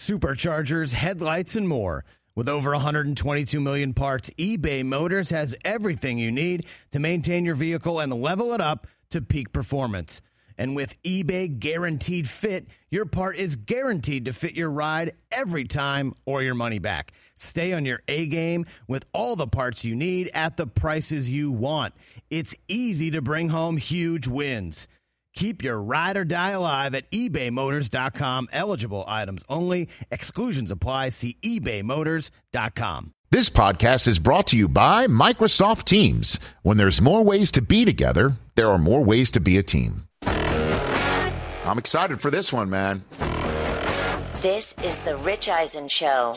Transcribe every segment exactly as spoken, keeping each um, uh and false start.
superchargers, headlights, and more. With over one hundred twenty-two million parts, eBay Motors has everything you need to maintain your vehicle and level it up to peak performance. And with eBay Guaranteed Fit, your part is guaranteed to fit your ride every time or your money back. Stay on your A-game with all the parts you need at the prices you want. It's easy to bring home huge wins. Keep your ride or die alive at ebay motors dot com. Eligible items only. Exclusions apply. See ebay motors dot com. This podcast is brought to you by Microsoft Teams. When there's more ways to be together, there are more ways to be a team. I'm excited for this one, man. This is the Rich Eisen Show.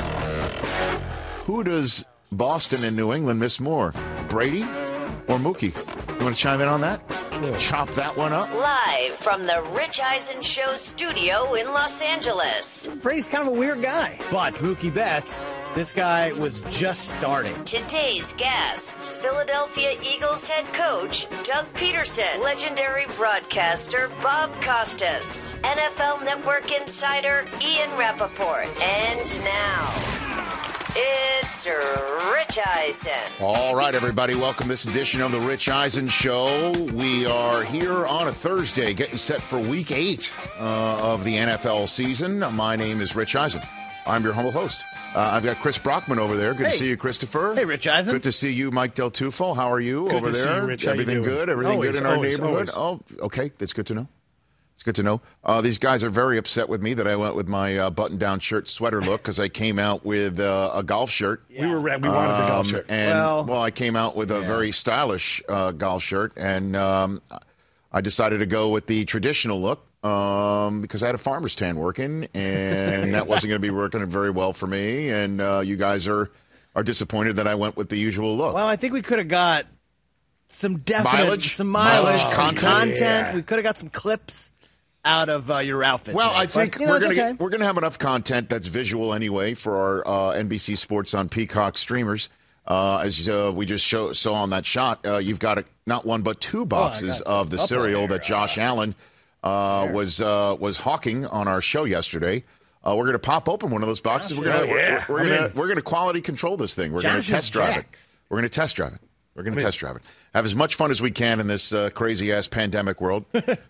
Who does Boston and New England miss more, Brady or Mookie? You want to chime in on that? Sure. Chop that one up. Live from the Rich Eisen Show studio in Los Angeles. Brady's kind of a weird guy, but Mookie Betts, this guy was just starting. Today's guests, Philadelphia Eagles head coach Doug Peterson, legendary broadcaster Bob Costas, N F L Network insider Ian Rappaport, and now it's Rich Eisen. All right, everybody. Welcome to this edition of the Rich Eisen Show. We are here on a Thursday getting set for week eight uh, of the N F L season. My name is Rich Eisen. I'm your humble host. Uh, I've got Chris Brockman over there. Good hey. to see you, Christopher. Hey, Rich Eisen. Good to see you, Mike Del Tufo. How are you good over to there? See you, Rich. Everything you good? Everything always, good in our always, neighborhood? Always. Oh, okay. That's good to know. It's good to know. Uh, these guys are very upset with me that I went with my uh, button-down shirt sweater look because I came out with uh, a golf shirt. Yeah. We were we wanted um, the golf shirt. And, well, well, I came out with a yeah. very stylish uh, golf shirt, and um, I decided to go with the traditional look um, because I had a farmer's tan working, and that wasn't going to be working very well for me, and uh, you guys are, are disappointed that I went with the usual look. Well, I think we could have got some definite mileage, some mileage, mileage some content. content. Yeah. We could have got some clips out of uh, your outfit. Well, today. I think but, you know, we're going to okay. we're going to have enough content that's visual anyway for our uh, N B C Sports on Peacock streamers. Uh, as uh, we just show, saw on that shot, uh, you've got a, not one but two boxes oh, of the cereal that Josh uh, Allen uh, was uh, was hawking on our show yesterday. Uh, we're going to pop open one of those boxes. Gosh, we're going yeah. we're, we're going to we're going to quality control this thing. We're going to test drive Jacks. it. We're going to test drive it. We're going to I mean, test drive it. Have as much fun as we can in this uh, crazy ass pandemic world.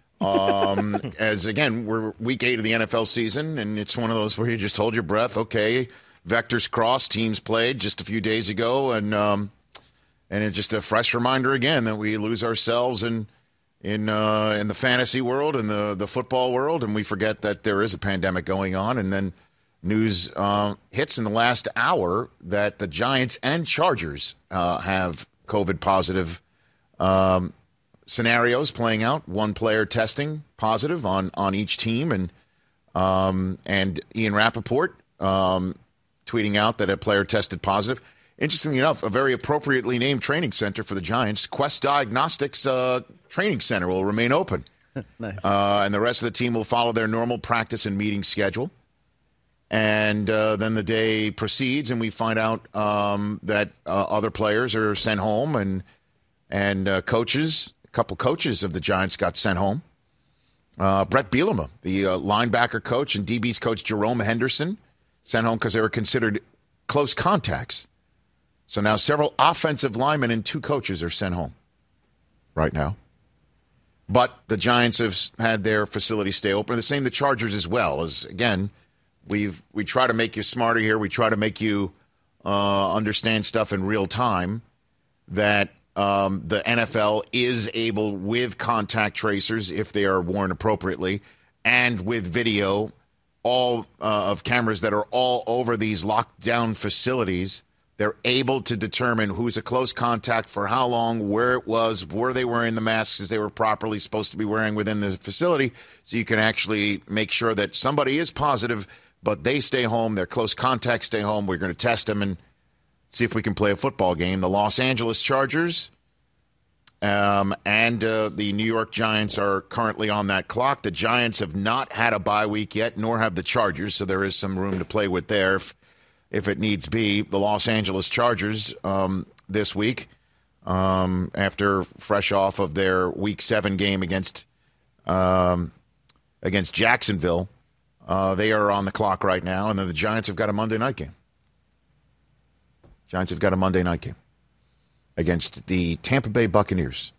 um, as again, we're week eight of the N F L season, and it's one of those where you just hold your breath. Okay, vectors crossed, teams played just a few days ago, and um, and it's just a fresh reminder again that we lose ourselves in in uh, in the fantasy world and the the football world, and we forget that there is a pandemic going on. And then news uh, hits in the last hour that the Giants and Chargers uh, have COVID positive Um, scenarios playing out, one player testing positive on, on each team, and um, and Ian Rappaport um, tweeting out that a player tested positive. Interestingly enough, a very appropriately named training center for the Giants, Quest Diagnostics uh, Training Center, will remain open. Nice. Uh, and the rest of the team will follow their normal practice and meeting schedule. And uh, then the day proceeds, and we find out um, that uh, other players are sent home, and and uh, coaches. A couple coaches of the Giants got sent home. Uh, Brett Bielema, the uh, linebacker coach, and D B's coach Jerome Henderson sent home because they were considered close contacts. So now several offensive linemen and two coaches are sent home right now. But the Giants have had their facilities stay open. The same the Chargers as well. As again, we've we try to make you smarter here. We try to make you uh, understand stuff in real time. That Um, the N F L is able, with contact tracers, if they are worn appropriately, and with video, all uh, of cameras that are all over these lockdown facilities, they're able to determine who's a close contact for how long, where it was, were they wearing the masks as they were properly supposed to be wearing within the facility, so you can actually make sure that somebody is positive, but they stay home, their close contacts stay home. We're going to test them and see if we can play a football game. The Los Angeles Chargers um, and uh, the New York Giants are currently on that clock. The Giants have not had a bye week yet, nor have the Chargers, so there is some room to play with there if, if it needs be. The Los Angeles Chargers um, this week, um, after fresh off of their Week seven game against um, against Jacksonville, Uh, they are on the clock right now, and then the Giants have got a Monday night game. Giants have got a Monday night game against the Tampa Bay Buccaneers,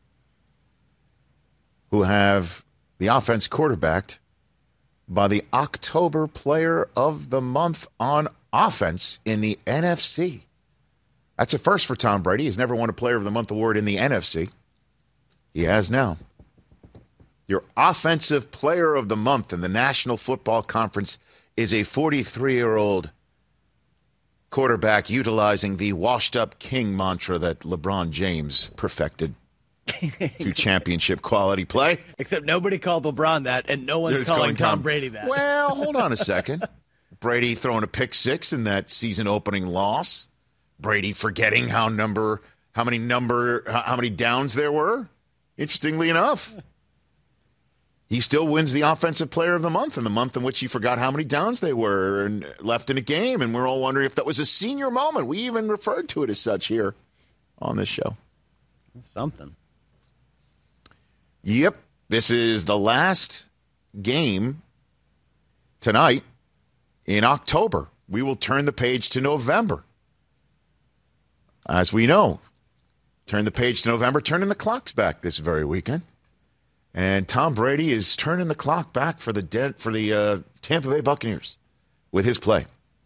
who have the offense quarterbacked by the October Player of the Month on offense in the N F C. That's a first for Tom Brady. He's never won a Player of the Month award in the N F C. He has now. Your Offensive Player of the Month in the National Football Conference is a forty-three-year-old quarterback utilizing the washed-up king mantra that LeBron James perfected to championship quality play. Except nobody called LeBron that, and no one's calling, calling Tom, Tom Brady that. Well, hold on a second. Brady throwing a pick six in that season-opening loss. Brady forgetting how number, how many number, how many downs there were. Interestingly enough, he still wins the Offensive Player of the Month in the month in which he forgot how many downs they were and left in a game, and we're all wondering if that was a senior moment. We even referred to it as such here on this show. Something. Yep, this is the last game tonight in October. We will turn the page to November. As we know, turn the page to November, turning the clocks back this very weekend. And Tom Brady is turning the clock back for the dead, for the uh, Tampa Bay Buccaneers with his play.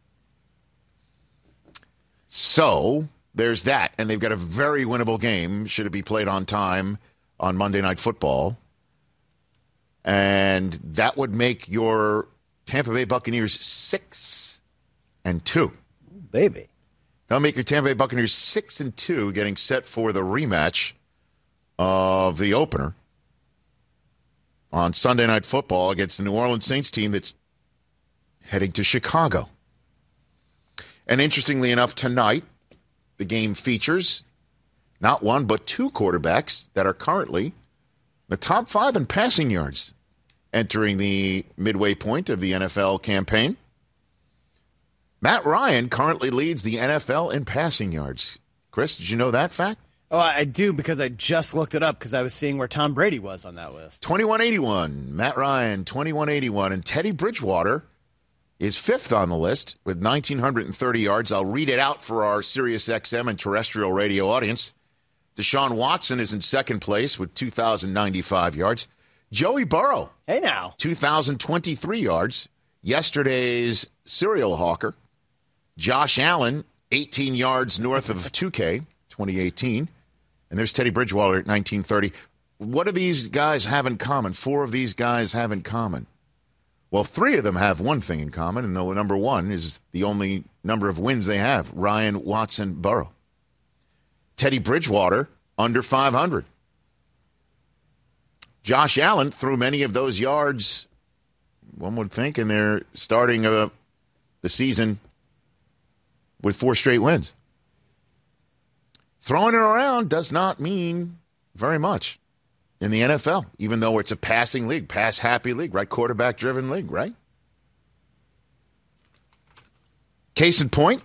So there's that, and they've got a very winnable game should it be played on time on Monday Night Football. And that would make your Tampa Bay Buccaneers six and two. Baby. That'll make your Tampa Bay Buccaneers six and two, getting set for the rematch of the opener on Sunday Night Football against the New Orleans Saints team that's heading to Chicago. And interestingly enough, tonight, the game features not one but two quarterbacks that are currently the top five in passing yards entering the midway point of the N F L campaign. Matt Ryan currently leads the N F L in passing yards. Chris, did you know that fact? Oh, I do, because I just looked it up because I was seeing where Tom Brady was on that list. twenty-one eighty-one. Matt Ryan, twenty-one eighty-one. And Teddy Bridgewater is fifth on the list with one thousand nine hundred thirty yards. I'll read it out for our Sirius X M and terrestrial radio audience. Deshaun Watson is in second place with two thousand ninety-five yards. Joey Burrow. Hey, now. two thousand twenty-three yards. Yesterday's serial hawker. Josh Allen, eighteen yards north of two K, twenty eighteen. And there's Teddy Bridgewater at nineteen thirty. What do these guys have in common? Four of these guys have in common. Well, three of them have one thing in common, and the number one is the only number of wins they have. Ryan, Watson, Burrow. Teddy Bridgewater, under five hundred. Josh Allen threw many of those yards, one would think, and they're starting uh, the season with four straight wins. Throwing it around does not mean very much in the N F L, even though it's a passing league, pass-happy league, right? Quarterback-driven league, right? Case in point,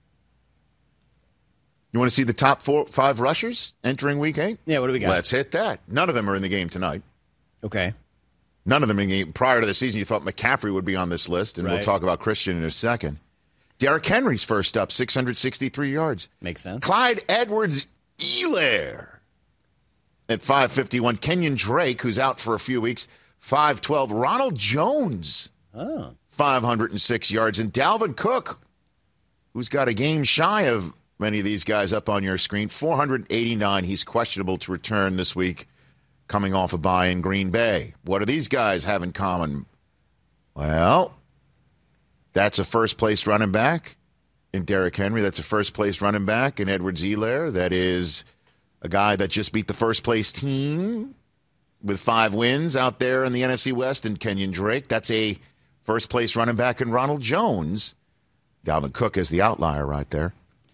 you want to see the top four, five rushers entering week eight? Yeah, what do we got? Let's hit that. None of them are in the game tonight. Okay. None of them in the game. Prior to the season, you thought McCaffrey would be on this list, and right. We'll talk about Christian in a second. Derrick Henry's first up, six hundred sixty-three yards. Makes sense. Clyde Edwards-Helaire at five fifty-one. Kenyon Drake, who's out for a few weeks, five twelve. Ronald Jones, oh. five hundred six yards. And Dalvin Cook, who's got a game shy of many of these guys up on your screen, four hundred eighty-nine. He's questionable to return this week, coming off a bye in Green Bay. What do these guys have in common? Well, that's a first-place running back in Derrick Henry. That's a first-place running back in Edwards-Helaire. That is a guy that just beat the first-place team with five wins out there in the N F C West, and Kenyon Drake. That's a first-place running back in Ronald Jones. Dalvin Cook is the outlier right there.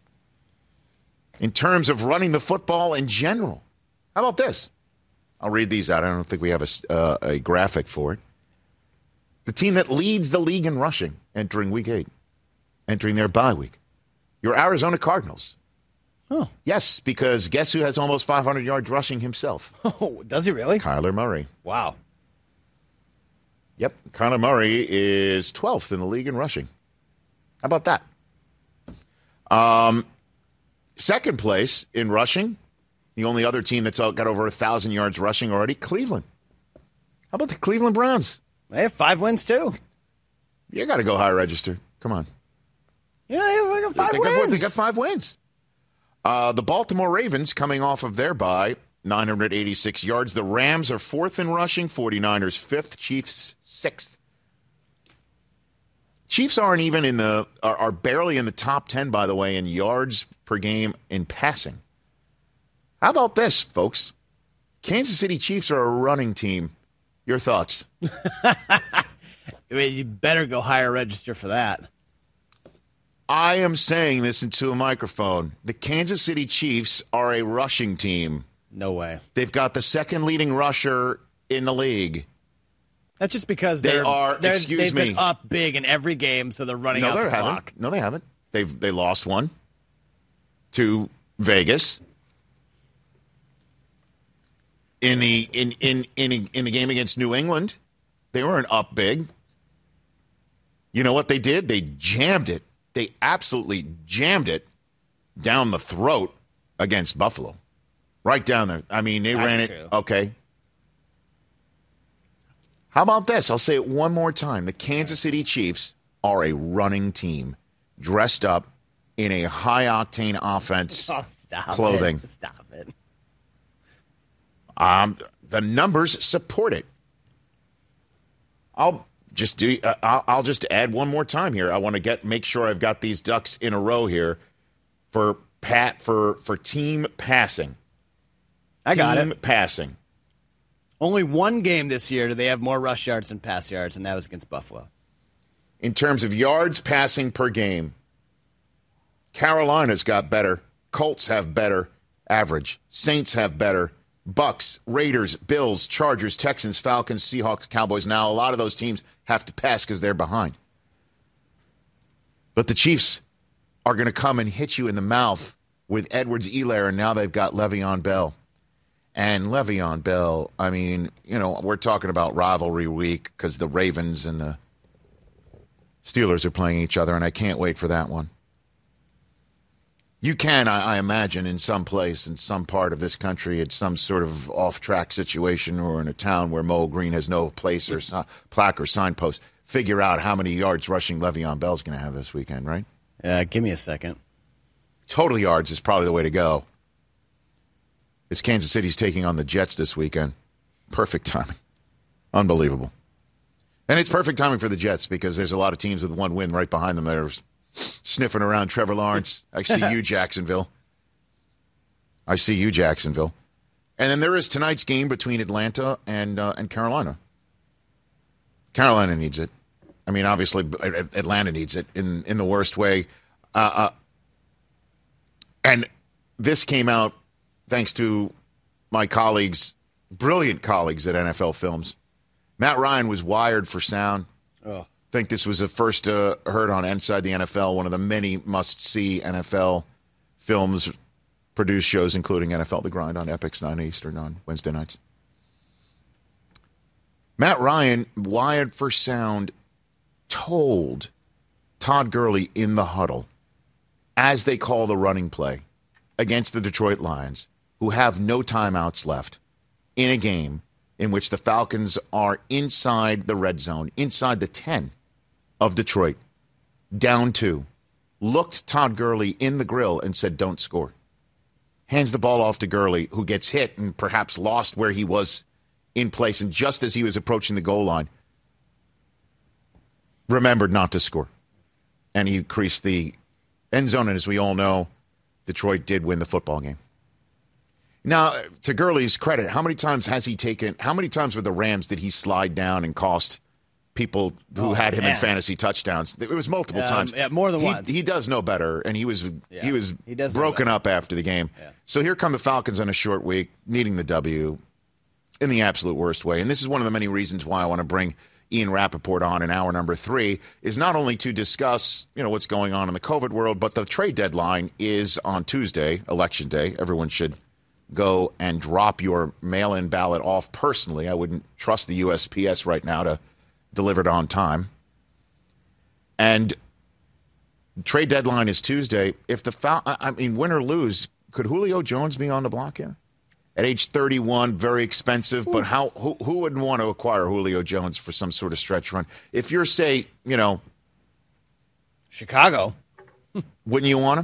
In terms of running the football in general, how about this? I'll read these out. I don't think we have a, uh, a graphic for it. The team that leads the league in rushing entering week eight, entering their bye week, your Arizona Cardinals. Oh. Yes, because guess who has almost five hundred yards rushing himself? Oh, does he really? Kyler Murray. Wow. Yep. Kyler Murray is twelfth in the league in rushing. How about that? Um, second place in rushing, the only other team that's got over one thousand yards rushing already, Cleveland. How about the Cleveland Browns? They have five wins, too. You got to go high register. Come on. Yeah, they got five they wins. Got, they got five wins. Uh, the Baltimore Ravens coming off of their bye, nine hundred eighty-six yards. The Rams are fourth in rushing, 49ers fifth, Chiefs sixth. Chiefs aren't even in the are, are barely in the top ten, by the way, in yards per game in passing. How about this, folks? Kansas City Chiefs are a running team. Your thoughts? I mean, you better go higher register for that. I am saying this into a microphone. The Kansas City Chiefs are a rushing team. No way. They've got the second leading rusher in the league. That's just because they they're, are. They're, excuse they've me. been up big in every game, so they're running no, out they the haven't. clock. No, they haven't. They've they lost one to Vegas in the in in in in the game against New England. They weren't up big. You know what they did? They jammed it. They absolutely jammed it down the throat against Buffalo. Right down there. I mean, they That's ran it. true. Okay. How about this? I'll say it one more time. The Kansas City Chiefs are a running team dressed up in a high-octane offense Oh, stop clothing. It. Stop it. Um, the numbers support it. I'll just do. Uh, I'll, I'll just add one more time here. I want to get make sure I've got these ducks in a row here for Pat for for team passing. I got team it. Passing. Only one game this year do they have more rush yards than pass yards, and that was against Buffalo. In terms of yards passing per game, Carolina's got better. Colts have better average. Saints have better. Bucks, Raiders, Bills, Chargers, Texans, Falcons, Seahawks, Cowboys. Now, a lot of those teams have to pass because they're behind. But the Chiefs are going to come and hit you in the mouth with Edwards-Helaire, and now they've got Le'Veon Bell. And Le'Veon Bell, I mean, you know, we're talking about rivalry week because the Ravens and the Steelers are playing each other, and I can't wait for that one. You can, I, I imagine, in some place, in some part of this country, it's some sort of off-track situation or in a town where Mo Green has no place or si- plaque or signpost, figure out how many yards rushing Le'Veon Bell's going to have this weekend, right? Uh, give me a second. Total yards is probably the way to go. As Kansas City's taking on the Jets this weekend. Perfect timing. Unbelievable. And it's perfect timing for the Jets because there's a lot of teams with one win right behind them that are sniffing around Trevor Lawrence. I see you, Jacksonville. I see you, Jacksonville. And then there is tonight's game between Atlanta and uh, and Carolina. Carolina needs it. I mean, obviously, Atlanta needs it in, in the worst way. Uh, uh, and this came out thanks to my colleagues, brilliant colleagues at N F L Films. Matt Ryan was wired for sound. Oh. I think this was the first uh, heard on Inside the N F L, one of the many must-see N F L Films produced shows, including N F L The Grind on Epix nine Eastern on Wednesday nights. Matt Ryan, wired for sound, told Todd Gurley in the huddle, as they call the running play against the Detroit Lions, who have no timeouts left in a game in which the Falcons are inside the red zone, inside the ten of Detroit, down two, looked Todd Gurley in the grill and said, don't score. Hands the ball off to Gurley, who gets hit and perhaps lost where he was in place. And just as he was approaching the goal line, remembered not to score. And he creased the end zone. And as we all know, Detroit did win the football game. Now, to Gurley's credit, how many times has he taken, how many times with the Rams did he slide down and cost people who oh, had him man. in fantasy touchdowns? It was multiple Um, times. yeah, more than he, once. He does know better, and he was Yeah, he was he does know broken better. up after the game. Yeah. So here come the Falcons on a short week, needing the W in the absolute worst way. And this is one of the many reasons why I want to bring Ian Rappaport on in hour number three, is not only to discuss, you know, what's going on in the COVID world, but the trade deadline is on Tuesday, Election Day. Everyone should go and drop your mail-in ballot off personally. I wouldn't trust the U S P S right now to delivered on time. And trade deadline is Tuesday. If the Fal- I mean, win or lose, could Julio Jones be on the block here? At age thirty-one, very expensive, but how who, who wouldn't want to acquire Julio Jones for some sort of stretch run? If you're, say, you know, Chicago, wouldn't you want him?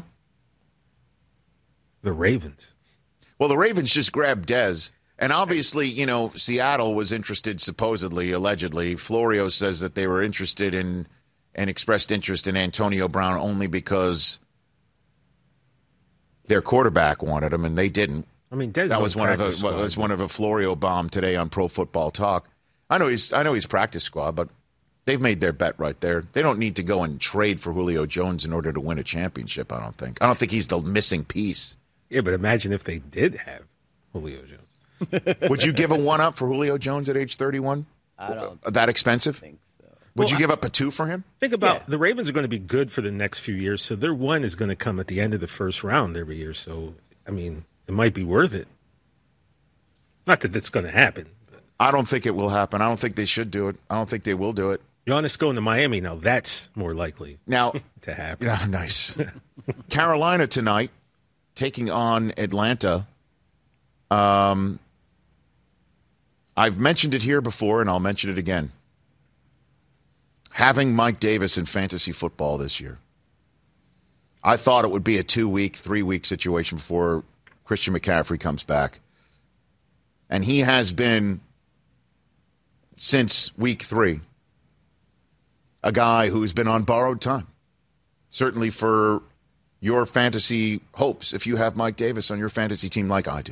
The Ravens. Well, the Ravens just grabbed Dez. And obviously, you know, Seattle was interested, supposedly, allegedly. Florio says that they were interested in and expressed interest in Antonio Brown only because their quarterback wanted him, and they didn't. I mean, Dez that was on one of a squad, was one of a Florio bomb today on Pro Football Talk. I know he's I know he's practice squad, but they've made their bet right there. They don't need to go and trade for Julio Jones in order to win a championship. I don't think. I don't think he's the missing piece. Yeah, but imagine if they did have Julio Jones. Would you give a one up for Julio Jones at age thirty-one? I don't that expensive. think so. Would Well, you give up a two for him? Think about Yeah. the Ravens are going to be good for the next few years, so their one is going to come at the end of the first round every year. So, I mean, it might be worth it. Not that that's going to happen. But I don't think it will happen. I don't think they should do it. I don't think they will do it. Giannis going to Miami now, that's more likely Now, to happen. yeah, nice. Carolina tonight taking on Atlanta. Um, I've mentioned it here before, and I'll mention it again. Having Mike Davis in fantasy football this year, I thought it would be a two-week, three-week situation before Christian McCaffrey comes back. And he has been, since week three, a guy who's been on borrowed time. Certainly for your fantasy hopes, if you have Mike Davis on your fantasy team like I do.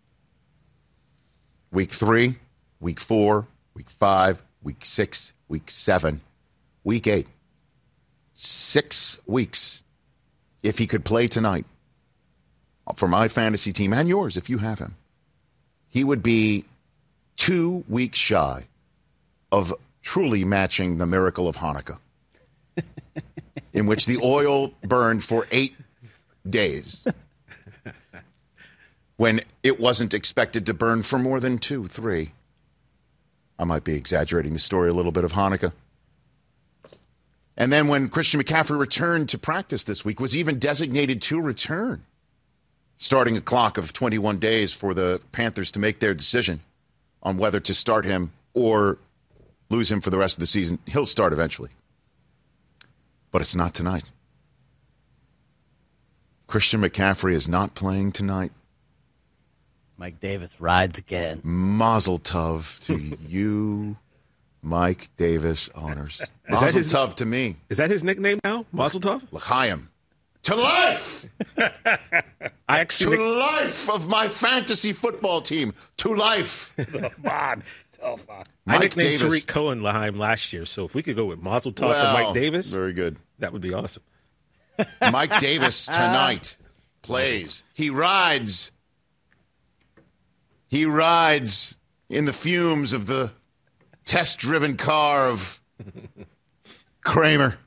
Week three, week four, week five, week six, week seven, week eight. Six weeks. If he could play tonight for my fantasy team and yours, if you have him, he would be two weeks shy of truly matching the miracle of Hanukkah, in which the oil burned for eight days when it wasn't expected to burn for more than two, three. I might be exaggerating the story a little bit of Hanukkah. And then when Christian McCaffrey returned to practice this week, was even designated to return, starting a clock of twenty-one days for the Panthers to make their decision on whether to start him or lose him for the rest of the season. He'll start eventually. But it's not tonight. Christian McCaffrey is not playing tonight. Mike Davis rides again. Mazel tov to you, Mike Davis owners. Mazel his- tov to me. Is that his nickname now? Mazel Tov? L'chaim. To life! I actually To life of my fantasy football team. To life. Come on. Come on. I Mike nicknamed Davis. Tariq Cohen Laheim last year, so if we could go with Mazel Tov Well, for Mike Davis, Very good. that would be awesome. Mike Davis tonight plays. He rides. He rides in the fumes of the test-driven car of Kramer.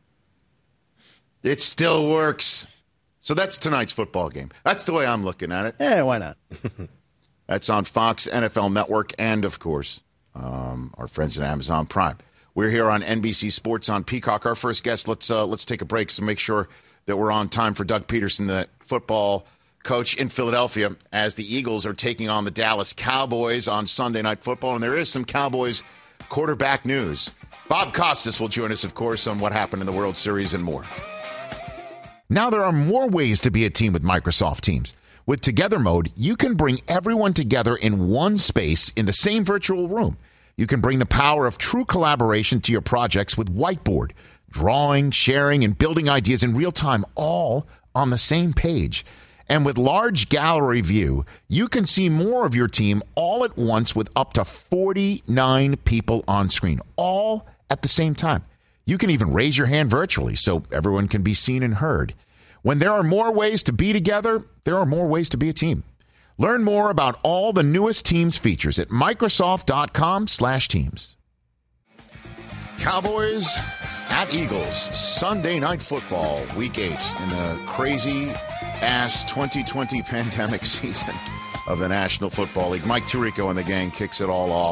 It still works. So that's tonight's football game. That's the way I'm looking at it. Yeah, why not? That's on Fox, N F L Network, and, of course, um, our friends at Amazon Prime. We're here on N B C Sports on Peacock. Our first guest, let's uh, let's take a break to make sure that we're on time for Doug Peterson, the football coach in Philadelphia, as the Eagles are taking on the Dallas Cowboys on Sunday Night Football. And there is some Cowboys quarterback news. Bob Costas will join us, of course, on what happened in the World Series and more. Now there are more ways to be a team with Microsoft Teams. With Together Mode, you can bring everyone together in one space in the same virtual room. You can bring the power of true collaboration to your projects with Whiteboard, drawing, sharing, and building ideas in real time, all on the same page. And with Large Gallery View, you can see more of your team all at once with up to forty-nine people on screen, all at the same time. You can even raise your hand virtually so everyone can be seen and heard. When there are more ways to be together, there are more ways to be a team. Learn more about all the newest Teams features at Microsoft.com slash Teams. Cowboys at Eagles, Sunday Night Football, Week eight in the crazy-ass twenty twenty pandemic season of the National Football League. Mike Tirico and the gang kicks it all off.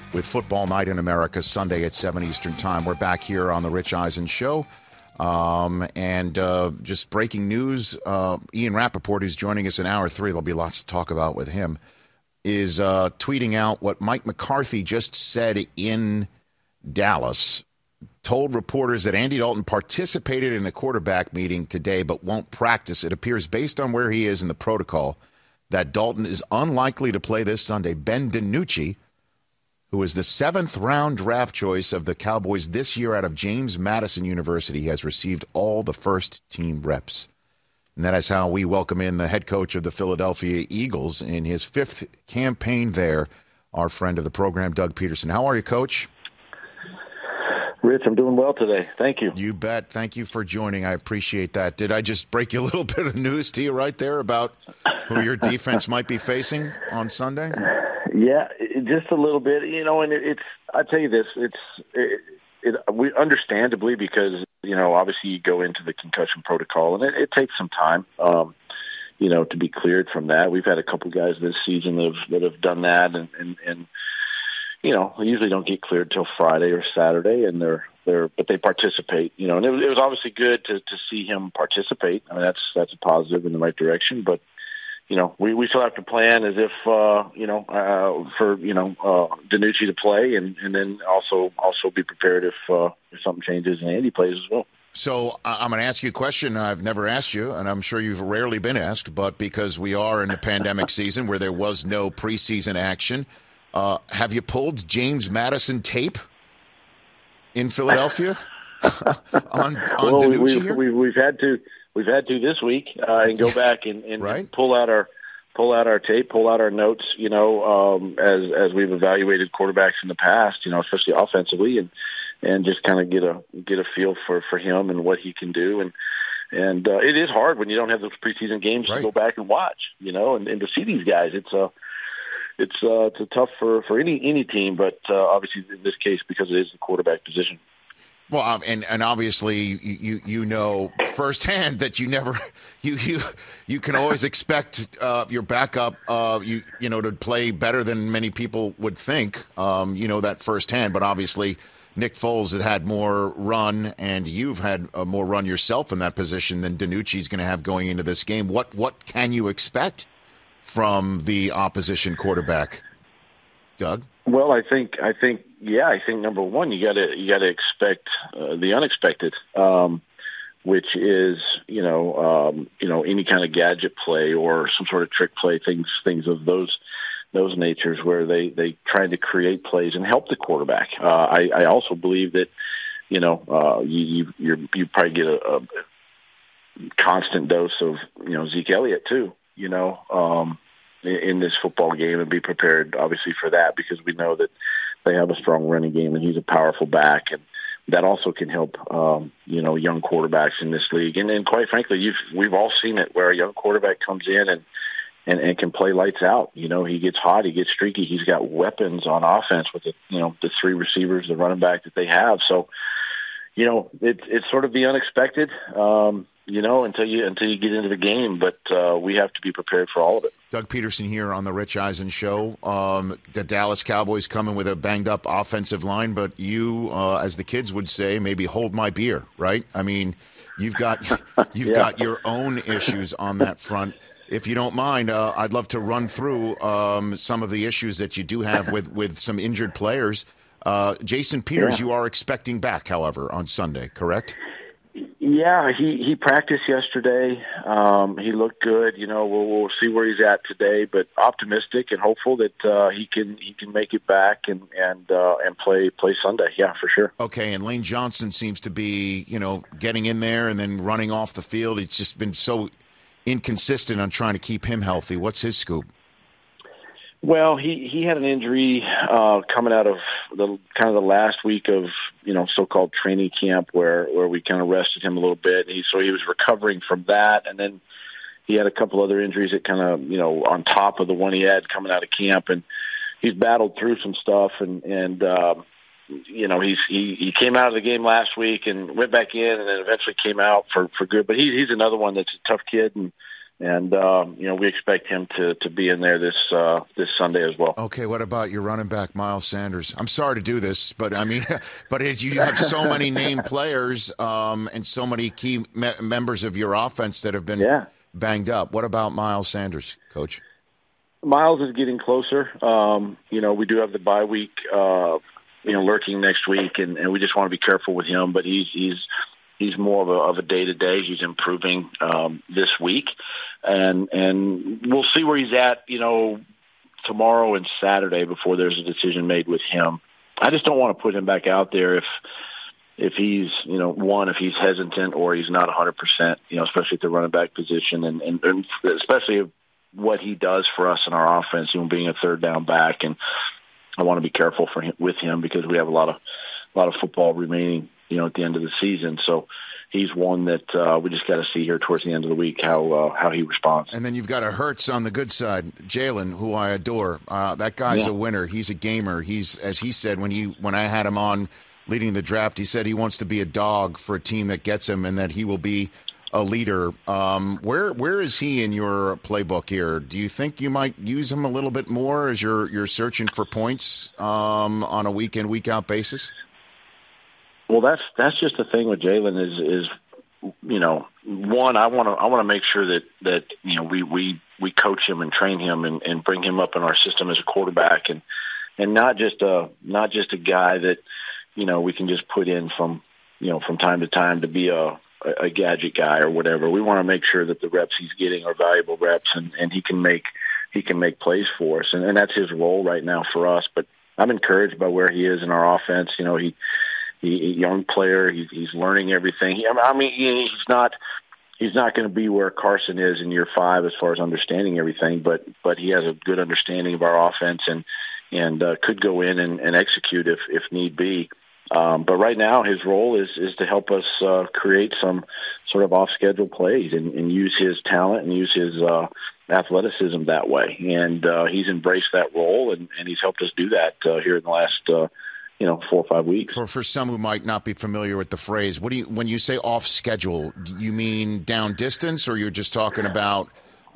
with Football Night in America, Sunday at seven Eastern Time. We're back here on the Rich Eisen Show. Um, and uh, just breaking news, uh, Ian Rappaport, who's joining us in hour three, there'll be lots to talk about with him, is uh, tweeting out what Mike McCarthy just said in Dallas. Told reporters that Andy Dalton participated in a quarterback meeting today but won't practice. It appears, based on where he is in the protocol, that Dalton is unlikely to play this Sunday. Ben DiNucci, who is the seventh-round draft choice of the Cowboys this year out of James Madison University, has received all the first-team reps. And that is how we welcome in the head coach of the Philadelphia Eagles in his fifth campaign there, our friend of the program, Doug Peterson. How are you, Coach? Rich, I'm doing well today. Thank you. You bet. Thank you for joining. I appreciate that. Did I just break you a little bit of news to you right there about who your defense might be facing on Sunday? Yeah, just a little bit. You know, and it, it's, I tell you this, it's, it, it, we understandably, because, you know, obviously you go into the concussion protocol and it, it takes some time, um, you know, to be cleared from that. We've had a couple guys this season that have, that have done that and, and, and, you know, they usually don't get cleared till Friday or Saturday, and they're they're but they participate. You know, and it was, it was obviously good to, to see him participate. I mean, that's that's a positive in the right direction. But you know, we, we still have to plan as if uh, you know uh, for you know uh, DiNucci to play, and, and then also also be prepared if uh, if something changes and Andy plays as well. So I'm going to ask you a question I've never asked you, and I'm sure you've rarely been asked, but because we are in the pandemic season where there was no preseason action. Uh, have you pulled James Madison tape in Philadelphia on, on well, DiNucci we've, here? We've, we've had to we've had to this week uh, and go back and, and right? pull out our pull out our tape, pull out our notes. You know, um, as as we've evaluated quarterbacks in the past, you know, especially offensively, and and just kind of get a get a feel for, for him and what he can do. And and uh, it is hard when you don't have those preseason games right. to go back and watch. You know, and, and to see these guys, it's a uh, It's uh, it's a tough for, for any any team, but uh, obviously in this case because it is the quarterback position. Well, um, and and obviously you you know firsthand that you never you you you can always expect uh, your backup uh, you you know to play better than many people would think. Um, you know that firsthand, but obviously Nick Foles had had more run, and you've had uh, more run yourself in that position than DiNucci's going to have going into this game. What what can you expect from the opposition quarterback, Doug? Well, I think I think yeah, I think number one, you got to you got to expect uh, the unexpected, um, which is you know um, you know any kind of gadget play or some sort of trick play, things things of those those natures where they they try to create plays and help the quarterback. Uh, I, I also believe that you know uh, you you you're, you probably get a, a constant dose of you know Zeke Elliott too. You know, um, in this football game, and be prepared, obviously, for that because we know that they have a strong running game and he's a powerful back, and that also can help, um, you know, young quarterbacks in this league. And then, quite frankly, you've we've all seen it where a young quarterback comes in and, and, and can play lights out. You know, he gets hot, he gets streaky, he's got weapons on offense with the you know the three receivers, the running back that they have. So, you know, it's it's sort of the unexpected. Um, You know, until you until you get into the game, but uh, we have to be prepared for all of it. Doug Peterson here on the Rich Eisen Show. Um, the Dallas Cowboys coming with a banged-up offensive line, but you, uh, as the kids would say, maybe hold my beer, right? I mean, you've got you've yeah. got your own issues on that front. If you don't mind, uh, I'd love to run through um, some of the issues that you do have with, with some injured players. Uh, Jason Peters, yeah. you are expecting back, however, on Sunday, correct? Yeah, he, he practiced yesterday. Um, he looked good. You know, we'll, we'll see where he's at today, but optimistic and hopeful that uh, he can he can make it back and and uh, and play play Sunday. Yeah, for sure. Okay, and Lane Johnson seems to be you know getting in there and then running off the field. It's just been so inconsistent on trying to keep him healthy. What's his scoop? Well, he, he had an injury uh, coming out of the kind of the last week of you know so-called training camp where, where we kind of rested him a little bit. He, so he was recovering from that, and then he had a couple other injuries that kind of you know on top of the one he had coming out of camp, and he's battled through some stuff, and and um, you know he's he, he came out of the game last week and went back in, and then eventually came out for, for good. But he, he's another one that's a tough kid and. And, um, you know, we expect him to, to be in there this uh, this Sunday as well. Okay, what about your running back, Miles Sanders? I'm sorry to do this, but I mean, but it, you have so many named players um, and so many key me- members of your offense that have been yeah. banged up. What about Miles Sanders, Coach? Miles is getting closer. Um, you know, we do have the bye week, uh, you know, lurking next week, and, and we just want to be careful with him. But he's he's he's more of a of a day to day. He's improving um, this week, and and we'll see where he's at. You know, tomorrow and Saturday before there's a decision made with him. I just don't want to put him back out there if if he's you know one if he's hesitant or he's not one hundred percent. You know, especially at the running back position, and and, and especially if what he does for us in our offense, you know, being a third down back, and I want to be careful for him, with him because we have a lot of a lot of football remaining, you know, at the end of the season. So he's one that uh, we just got to see here towards the end of the week how uh, how he responds. And then you've got a Hurts on the good side, Jalen, who I adore. Uh, that guy's yeah. a winner. He's a gamer. He's, as he said when he when I had him on leading the draft, he said he wants to be a dog for a team that gets him, and that he will be a leader. Um, where where is he in your playbook here? Do you think you might use him a little bit more as you're you're searching for points um, on a week in, week out basis? Well, that's that's just the thing with Jalen is is you know one I want to I want to make sure that that you know we we we coach him and train him and, and bring him up in our system as a quarterback, and and not just a not just a guy that you know we can just put in from you know from time to time to be a a gadget guy or whatever. We want to make sure that the reps he's getting are valuable reps, and, and he can make he can make plays for us, and, and that's his role right now for us. But I'm encouraged by where he is in our offense. You know, he he a young player. He's he's learning everything. He, I mean, he, he's not he's not going to be where Carson is in year five as far as understanding everything, but but he has a good understanding of our offense and and uh, could go in and, and execute if if need be. Um, but right now, his role is is to help us uh, create some sort of off-schedule plays and, and use his talent and use his uh, athleticism that way. And uh, he's embraced that role, and, and he's helped us do that uh, here in the last uh, you know four or five weeks. For for some who might not be familiar with the phrase, what do you when you say off-schedule? Do you mean down distance, or you're just talking about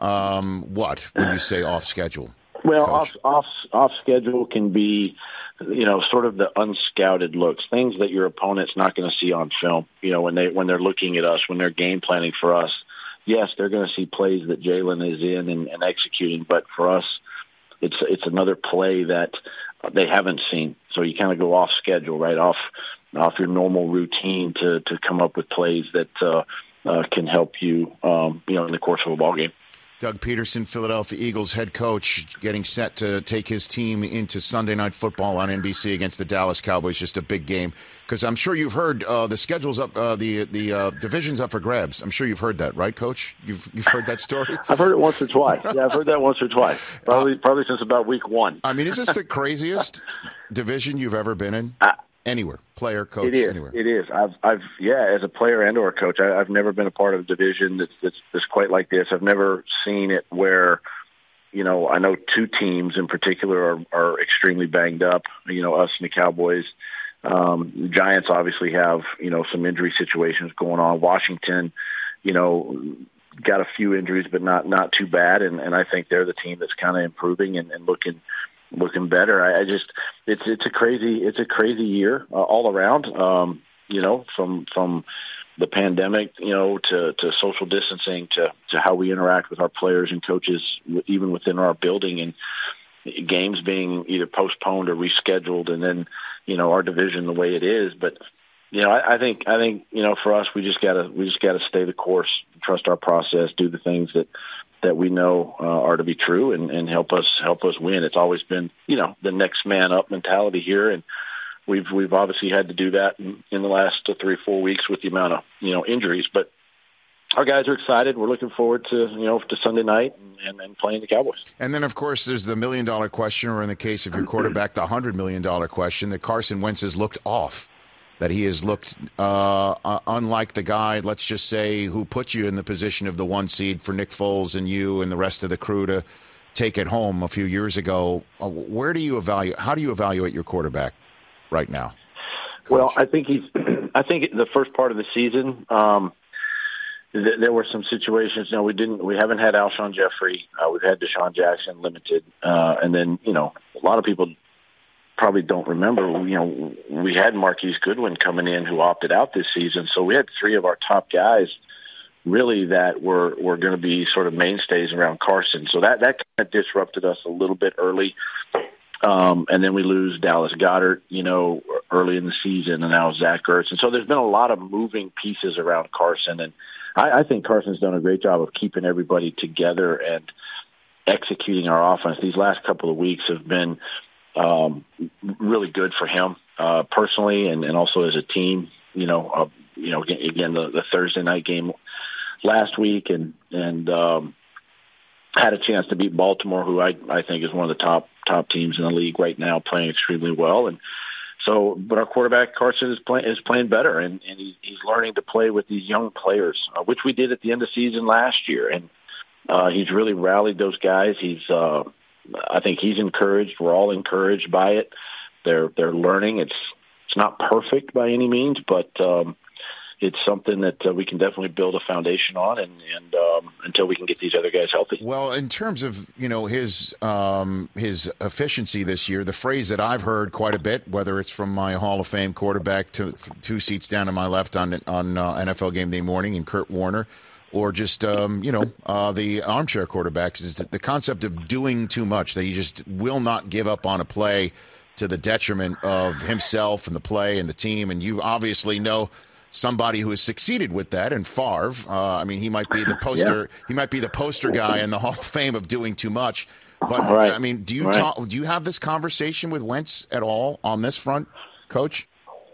um, what when you say off-schedule? Well, Coach? off off off schedule can be, you know, sort of the unscouted looks, things that your opponent's not going to see on film. You know, when they when they're looking at us, when they're game planning for us, yes, they're going to see plays that Jalen is in and, and executing. But for us, it's it's another play that they haven't seen. So you kind of go off schedule, right off off your normal routine to to come up with plays that uh, uh, can help you, um, you know, in the course of a ball game. Doug Peterson, Philadelphia Eagles head coach, getting set to take his team into Sunday Night Football on N B C against the Dallas Cowboys. Just a big game, because I'm sure you've heard uh, the schedule's up, uh, the the uh, division's up for grabs. I'm sure you've heard that, right, Coach? You've you've heard that story? I've heard it once or twice. Yeah, I've heard that once or twice. Probably probably since about week one. I mean, is this the craziest division you've ever been in? Uh, Anywhere, player, coach, it is. anywhere. It is. I've, I've, yeah, as a player and or a coach, I, I've never been a part of a division that's, that's that's quite like this. I've never seen it where, you know, I know two teams in particular are, are extremely banged up. You know, us and the Cowboys. Um, the Giants obviously have, you know, some injury situations going on. Washington, you know, got a few injuries, but not not too bad. And, and I think they're the team that's kind of improving and, and looking. looking better. I, I just, it's, it's a crazy, it's a crazy year uh, all around, um, you know, from, from the pandemic, you know, to, to social distancing, to, to how we interact with our players and coaches, even within our building, and games being either postponed or rescheduled. And then, you know, our division the way it is. But, you know, I, I think, I think, you know, for us, we just gotta, we just gotta stay the course, trust our process, do the things that, that we know uh, are to be true, and, and help us help us win. It's always been, you know, the next man up mentality here, and we've we've obviously had to do that in, in the last uh, three four weeks with the amount of you know injuries. But our guys are excited. We're looking forward to you know to Sunday night and, and playing the Cowboys. And then, of course, there's the million dollar question, or in the case of your quarterback, the hundred million dollar question, that Carson Wentz has looked off. That he has looked uh, uh, unlike the guy, let's just say, who put you in the position of the one seed for Nick Foles and you and the rest of the crew to take it home a few years ago. Uh, where do you evaluate? How do you evaluate your quarterback right now, Coach? Well, I think he's. I think the first part of the season, um, th- there were some situations. No, we didn't. We haven't had Alshon Jeffrey. Uh, we've had Deshaun Jackson limited, uh, and then you know a lot of people probably don't remember. You know, we had Marquise Goodwin coming in who opted out this season, so we had three of our top guys really that were were going to be sort of mainstays around Carson. So that that kind of disrupted us a little bit early. Um, and then we lose Dallas Goedert, you know, early in the season, and now Zach Ertz. And so there's been a lot of moving pieces around Carson. And I, I think Carson's done a great job of keeping everybody together and executing our offense. These last couple of weeks have been um, really good for him uh, personally and, and also as a team. You know, uh, you know, again, the, the Thursday night game last week and, and um, had a chance to beat Baltimore, who I, I think is one of the top top teams in the league right now, playing extremely well. And so, but our quarterback Carson is playing is playing better, and, and he, he's learning to play with these young players, uh, which we did at the end of the season last year. And uh, he's really rallied those guys. He's, uh, I think, he's encouraged. We're all encouraged by it. They're they're learning. It's it's not perfect by any means, but um, it's something that uh, we can definitely build a foundation on, and, and um, until we can get these other guys healthy. Well, in terms of you know his um, his efficiency this year, the phrase that I've heard quite a bit, whether it's from my Hall of Fame quarterback to two seats down to my left on on uh, N F L Game Day morning, and Kurt Warner, or just um, you know uh, the armchair quarterbacks, is that the concept of doing too much, that he just will not give up on a play to the detriment of himself and the play and the team. And you obviously know somebody who has succeeded with that, and Favre. Uh, I mean, he might be the poster. Yeah. He might be the poster guy in the Hall of Fame of doing too much. But right. I mean, do you right. talk, do you have this conversation with Wentz at all on this front, Coach?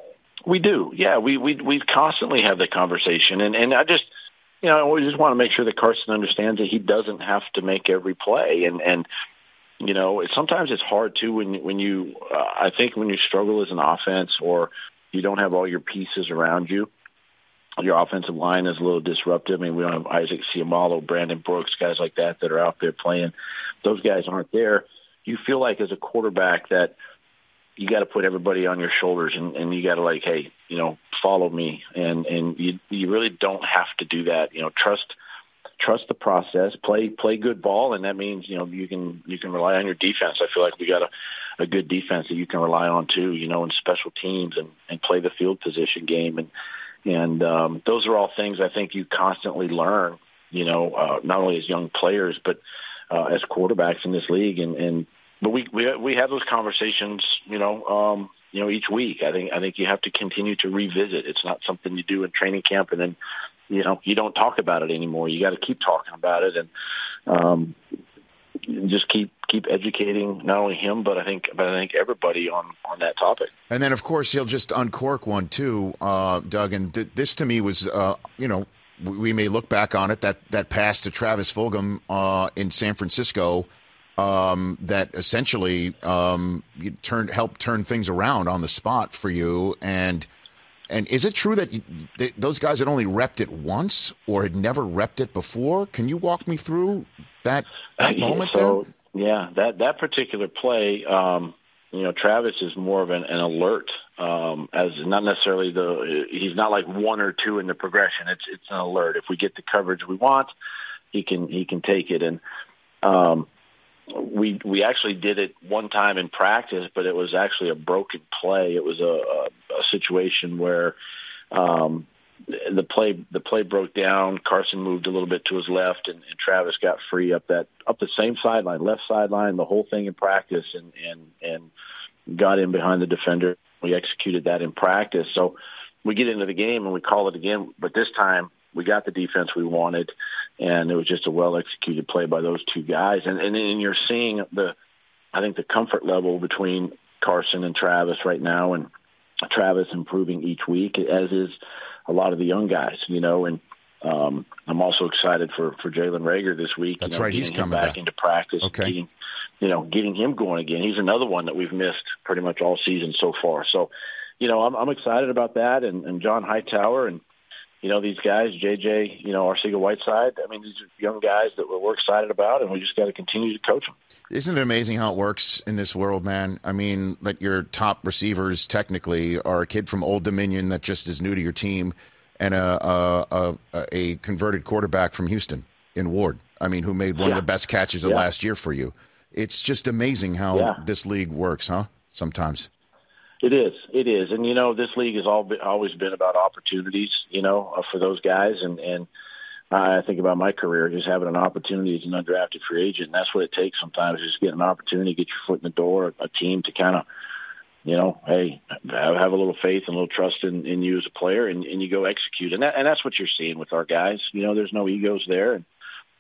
We do. Yeah, we we we constantly have that conversation, and and I just you know we just want to make sure that Carson understands that he doesn't have to make every play, and and you know it, sometimes it's hard too when when you uh, I think when you struggle as an offense or you don't have all your pieces around you. Your offensive line is a little disruptive. I mean, we don't have Isaac Seumalo, Brandon Brooks, guys like that that are out there playing. Those guys aren't there. You feel like as a quarterback that you got to put everybody on your shoulders, and, and you got to like, hey, you know, follow me. And and you you really don't have to do that. You know, trust trust the process. Play play good ball, and that means you know you can you can rely on your defense. I feel like we got a a good defense that you can rely on too, you know, in special teams and, and play the field position game. And, and um, those are all things I think you constantly learn, you know, uh, not only as young players, but uh, as quarterbacks in this league. And, and but we, we, we have those conversations, you know, um, you know, each week. I think, I think you have to continue to revisit. It's not something you do in training camp and then, you know, you don't talk about it anymore. You got to keep talking about it. And, um, just keep keep educating not only him, but I think but I think everybody on, on that topic. And then, of course, he'll just uncork one too, uh, Doug. And th- this to me was, uh, you know, we, we may look back on it that that pass to Travis Fulgham uh, in San Francisco um, that essentially um, you turned helped turn things around on the spot for you. And and is it true that you, th- those guys had only repped it once or had never repped it before? Can you walk me through that? That moment so, there? Yeah, that, that particular play, um, you know, Travis is more of an, an alert, um, as not necessarily the – he's not like one or two in the progression. It's it's an alert. If we get the coverage we want, he can he can take it. And um, we we actually did it one time in practice, but it was actually a broken play. It was a, a, a situation where um, – The play the play broke down. Carson moved a little bit to his left, and, and Travis got free up that up the same sideline, left sideline, the whole thing in practice, and and and got in behind the defender. We executed that in practice. So we get into the game and we call it again, but this time we got the defense we wanted, and it was just a well executed play by those two guys. And and, and you're seeing the I think the comfort level between Carson and Travis right now, and Travis improving each week, as is a lot of the young guys, you know, and um, I'm also excited for, for Jalen Reagor this week. That's you know, right. He's coming back, back into practice. Okay. Getting, you know, getting him going again. He's another one that we've missed pretty much all season so far. So, you know, I'm, I'm excited about that. And, and John Hightower and, you know, these guys, J J, you know, Arcega-Whiteside. I mean, these are young guys that we're, we're excited about, and we just got to continue to coach them. Isn't it amazing how it works in this world, man? I mean, like your top receivers technically are a kid from Old Dominion that just is new to your team, and a a, a, a converted quarterback from Houston in Ward. I mean, who made one yeah. of the best catches of yeah. last year for you. It's just amazing how yeah. this league works, huh? Sometimes. It is. It is. And, you know, this league has all been, always been about opportunities, you know, uh, for those guys. And, and I think about my career, just having an opportunity as an undrafted free agent. And that's what it takes sometimes, just get an opportunity, get your foot in the door, a team to kind of, you know, hey, have, have a little faith and a little trust in, in you as a player, and, and you go execute. And that, and that's what you're seeing with our guys. You know, there's no egos there. And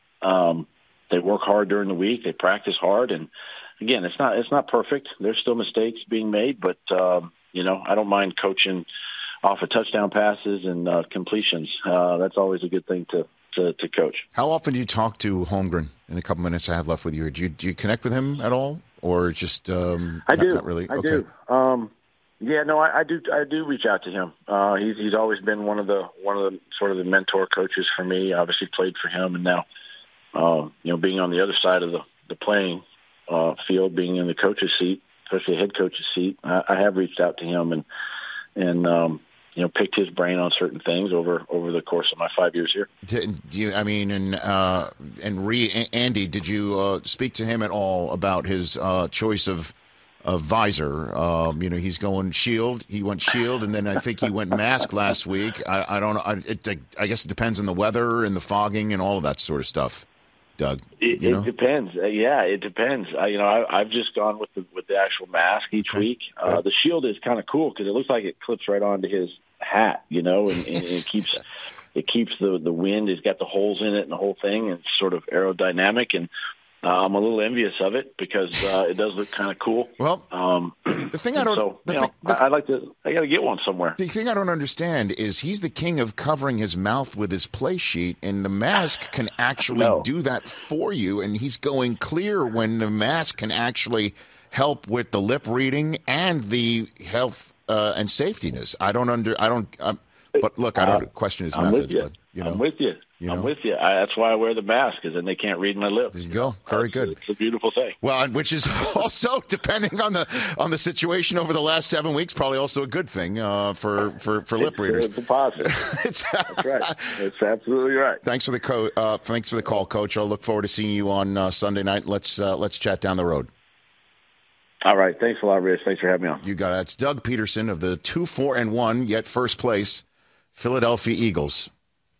um, they work hard during the week. They practice hard. And, again, it's not it's not perfect. There's still mistakes being made, but um, you know, I don't mind coaching off of touchdown passes and uh, completions. Uh, that's always a good thing to, to to coach. How often do you talk to Holmgren? In the couple minutes I have left with you, do you do you connect with him at all, or just um, I not, do. Not really. I okay. do. Um, yeah, no, I, I do. I do reach out to him. Uh, he's he's always been one of the one of the sort of the mentor coaches for me. Obviously, played for him, and now um, you know, being on the other side of the the playing. Uh, field, being in the coach's seat, especially the head coach's seat, I, I have reached out to him and and um, you know, picked his brain on certain things over over the course of my five years here. Do you? I mean, and uh, and re Andy, did you uh, speak to him at all about his uh, choice of of visor? Um, you know, he's going shield. He went shield, and then I think he went mask last week. I, I don't know. I, it, I guess it depends on the weather and the fogging and all of that sort of stuff. Doug, it, you know? It depends. Uh, yeah, it depends. I, you know, I, I've just gone with the with the actual mask each okay. week. Uh, okay. The shield is kind of cool because it looks like it clips right onto his hat, you know, and, and it keeps it keeps the the wind. It's got the holes in it and the whole thing, and it's sort of aerodynamic. And uh, I'm a little envious of it because uh, it does look kind of cool. Well, um, the thing I don't, so, the you thing, know, the, I, I'd like to. I got to get one somewhere. The thing I don't understand is he's the king of covering his mouth with his play sheet, and the mask can actually no. do that for you. And he's going clear when the mask can actually help with the lip reading and the health uh, and safetiness. I don't under. I don't. I'm, but look, I don't uh, question his I'm methods. With you. But you know, I'm with you. You I'm know? with you. I, that's why I wear the mask, because then they can't read my lips. There you go. Very it's, good. It's a beautiful thing. Well, which is also, depending on the on the situation over the last seven weeks, probably also a good thing uh, for, for, for lip it's, readers. It's a positive. it's, That's right. It's absolutely right. Thanks for the co- uh, thanks for the call, Coach. I'll look forward to seeing you on uh, Sunday night. Let's uh, let's chat down the road. All right. Thanks a lot, Rich. Thanks for having me on. You got it. It's Doug Peterson of the two four and one yet first place Philadelphia Eagles.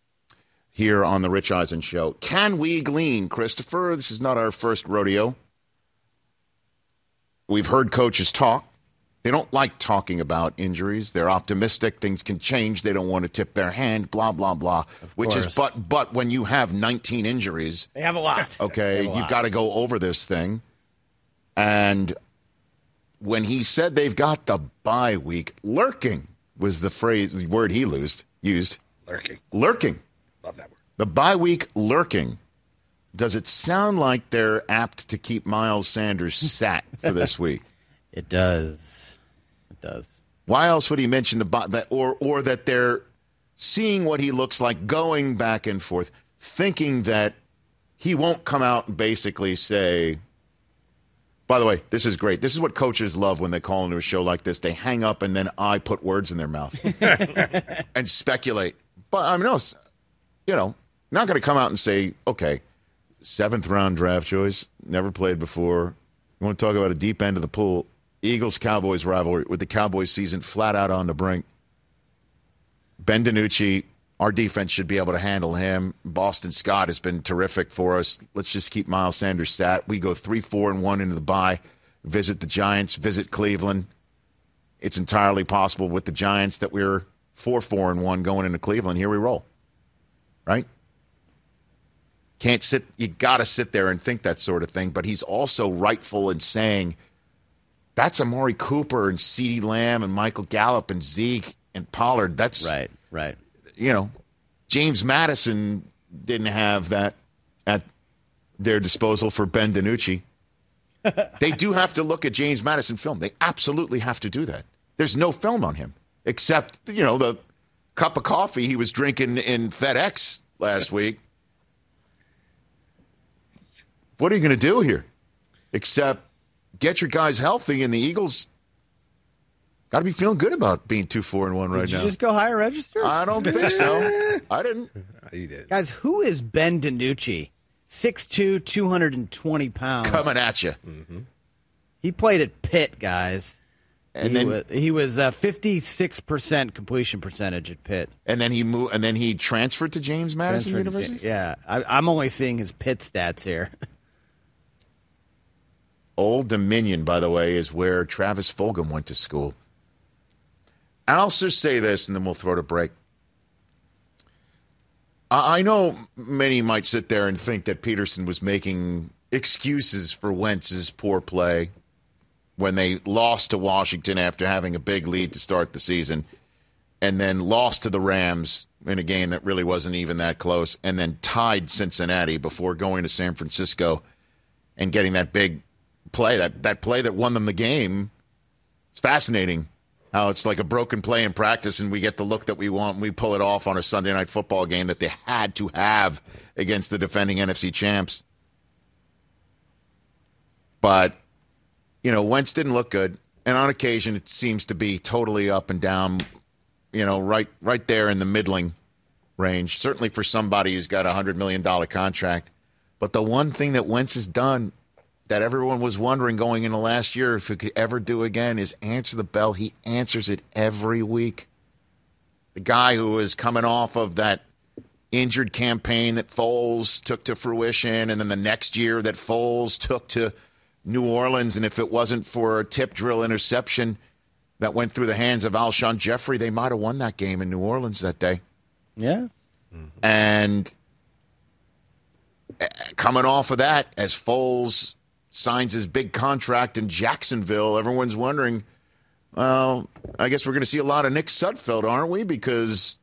Here on the Rich Eisen Show. Can we glean, Christopher? This is not our first rodeo. We've heard coaches talk. They don't like talking about injuries. They're optimistic. Things can change. They don't want to tip their hand, blah, blah, blah. Of Which course. is, but but when you have nineteen injuries. They have a lot. Okay, a lot. you've got to go over this thing. And when he said they've got the bye week, lurking was the phrase, the word he used. used. Lurking. Lurking. Love that word. The bye week lurking. Does it sound like they're apt to keep Miles Sanders sat for this week? It does. It does. Why else would he mention the bye, that, or or that they're seeing what he looks like, going back and forth, thinking that he won't come out and basically say, by the way, this is great. This is what coaches love when they call into a show like this. They hang up and then I put words in their mouth and speculate. But I mean, no, you know, not going to come out and say, okay, seventh round draft choice, never played before. You want to talk about a deep end of the pool? Eagles-Cowboys rivalry with the Cowboys season flat out on the brink. Ben DiNucci, our defense should be able to handle him. Boston Scott has been terrific for us. Let's just keep Miles Sanders sat. We go three, four, and one into the bye. Visit the Giants. Visit Cleveland. It's entirely possible with the Giants that we're four, four, and one going into Cleveland. Here we roll. Right? Can't sit. You got to sit there and think that sort of thing. But he's also rightful in saying that's Amari Cooper and CeeDee Lamb and Michael Gallup and Zeke and Pollard. That's right. Right. You know, James Madison didn't have that at their disposal for Ben DiNucci. They do have to look at James Madison film. They absolutely have to do that. There's no film on him except, you know, the cup of coffee he was drinking in FedEx last week. What are you going to do here? Except get your guys healthy, and the Eagles Got to be feeling good about being two, four, and one right Did you now. just go higher register? I don't think so. I didn't. You did. Guys, who is Ben DiNucci? six two, two hundred twenty pounds. Coming at you. Mm-hmm. He played at Pitt, guys. And he then was, he was uh, fifty-six percent completion percentage at Pitt. and then he moved and then he transferred to James Madison Transferred to- University. Yeah, I, I'm only seeing his Pitt stats here. Old Dominion, by the way, is where Travis Fulgham went to school. And I'll just say this, and then we'll throw it a break. I I know many might sit there and think that Peterson was making excuses for Wentz's poor play when they lost to Washington after having a big lead to start the season, and then lost to the Rams in a game that really wasn't even that close, and then tied Cincinnati before going to San Francisco and getting that big play, that, that play that won them the game. It's fascinating how it's like a broken play in practice and we get the look that we want and we pull it off on a Sunday night football game that they had to have against the defending N F C champs. But, you know, Wentz didn't look good. And on occasion it seems to be totally up and down, you know, right right there in the middling range. Certainly for somebody who's got a one hundred million dollars contract. But the one thing that Wentz has done that everyone was wondering going into last year if he could ever do again is answer the bell. He answers it every week. The guy who is coming off of that injured campaign that Foles took to fruition, and then the next year that Foles took to New Orleans, and if it wasn't for a tip drill interception that went through the hands of Alshon Jeffrey, they might have won that game in New Orleans that day. Yeah. And coming off of that, as Foles signs his big contract in Jacksonville, everyone's wondering, well, I guess we're going to see a lot of Nick Sudfeld, aren't we? Because